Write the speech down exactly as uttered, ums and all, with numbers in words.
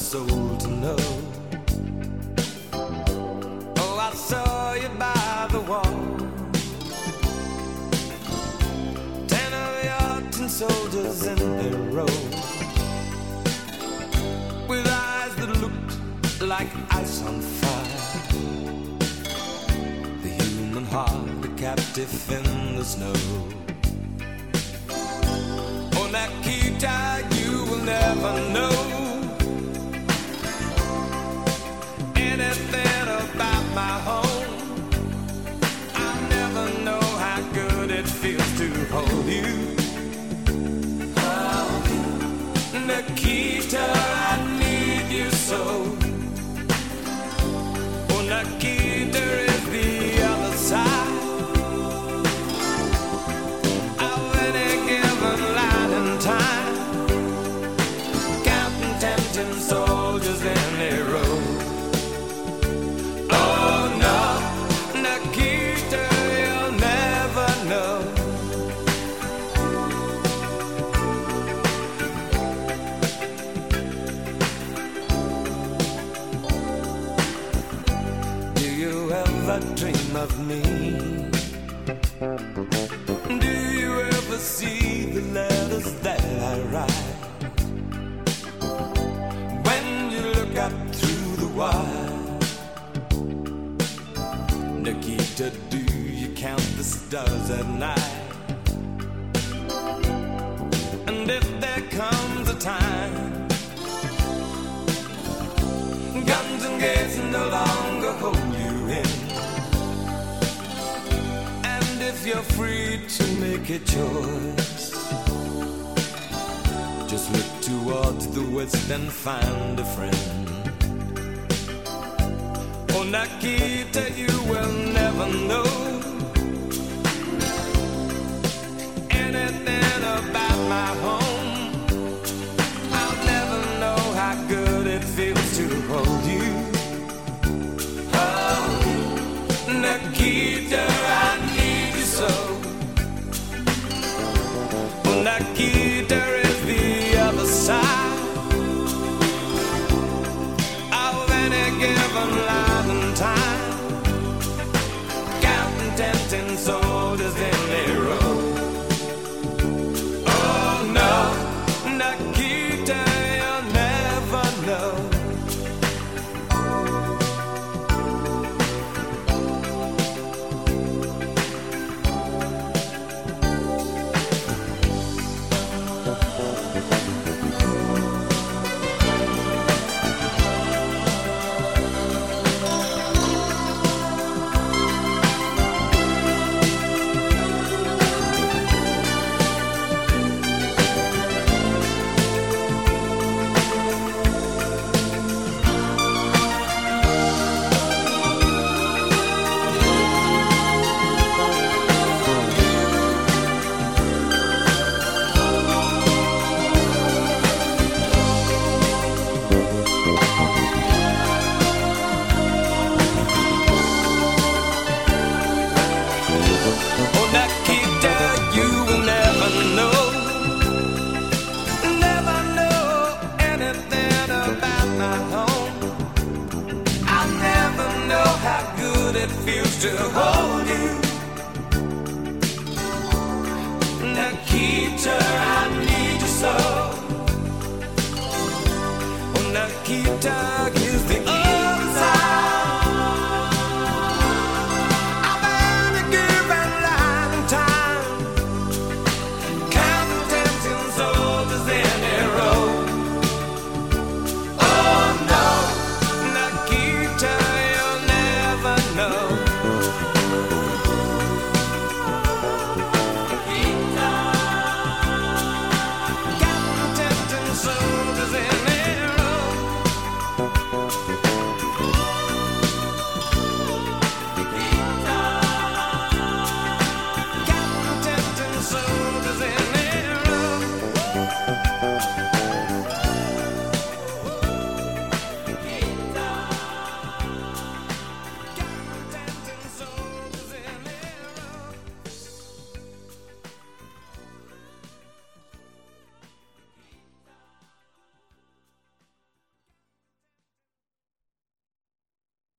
soul to know. Oh, I saw you by the wall, ten of your tin soldiers in a row, with eyes that looked like ice on fire, the human heart a captive in the snow. Oh, Nikita, you will never know anything about my home. I never know how good it feels to hold you. Oh, Nikita, I need you so. Oh, Nikita is the other side of any given light and time, counting ten soldiers in a row. Oh no, Nikita, you'll never know. Do you ever dream of me? Do you ever see the letters that I write? When you look up through the wire, Nikita, do you count the stars at night? And if there comes a time guns and gates no longer hold you in, and if you're free to make a choice, just look towards the west and find a friend. Oh, Nikita, you will never know anything about my home. I'll never know how good it feels to hold you. Oh, Nikita, I need you so. Oh, Nikita is the other side of any given life and time, counting ten ten soldiers in a row. Oh no, Nikita, you'll never know. It feels to hold you. Nikita, I need you so. Oh, Nikita.